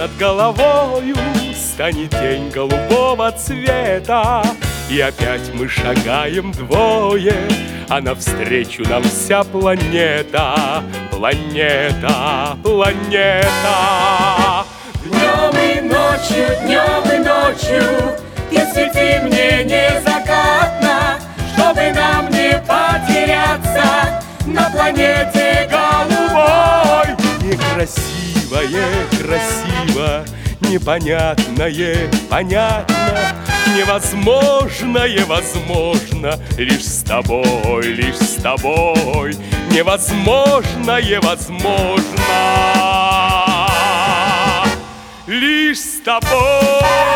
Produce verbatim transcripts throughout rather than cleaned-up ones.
над головою станет день голубого цвета, и опять мы шагаем двое, а навстречу нам вся планета. Планета, планета. Днем и ночью, днем и ночью ты свети мне незакатно, чтобы нам не потеряться на планете голубой. Некрасивое, красиво, непонятное, понятно, невозможное, возможно, лишь с тобой, лишь с тобой. Невозможное, возможно, лишь с тобой.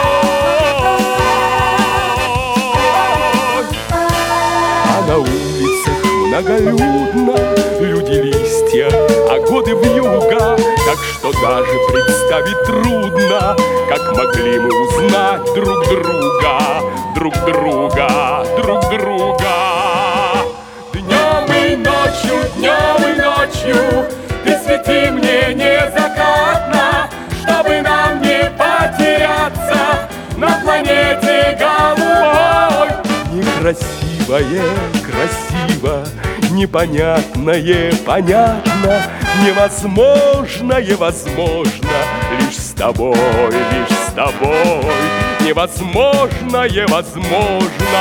А на улицах многолюдно, люди, листья, а годы вьюга, так что даже представить трудно, как могли мы узнать друг друга, друг друга, друг друга. Днем и ночью, днем и ночью ты свети мне незакатно, чтобы нам не потеряться на планете голубой. Некрасивое, красиво, непонятное, понятно, невозможное, возможно, лишь с тобой, лишь с тобой. Невозможное, возможно,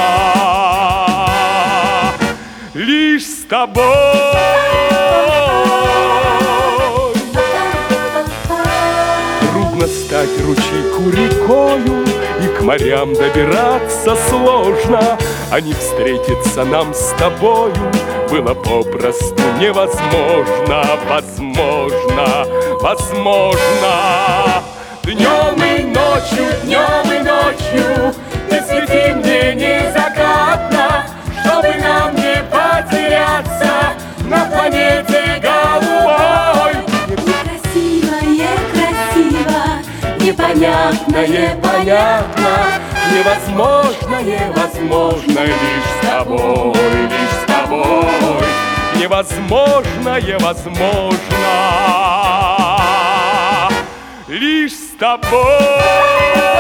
лишь с тобой. Трудно стать ручейку рекою, и к морям добираться сложно, а не встретиться нам с тобою было попросту невозможно. Возможно, возможно. Днем и ночью, днем и ночью ты свети мне незакатно, чтобы нам не потеряться на планете голубой. Некрасивое, красиво, непонятное, понятно, Невозможное, возможно, лишь с тобой, лишь с тобой. Невозможное, возможно, лишь с тобой.